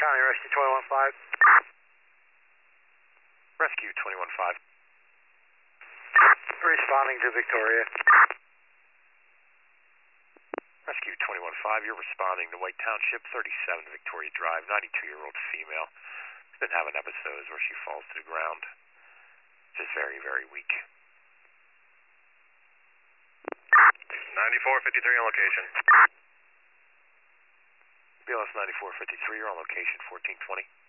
County, Rescue 21-5. Rescue 21-5. Responding to Victoria. Rescue 21-5, you're responding to White Township, 37 Victoria Drive, 92-year-old female. She's been having episodes where she falls to the ground. Just very, very weak. 9453 on location. BLS 9453, you're on location, 1420.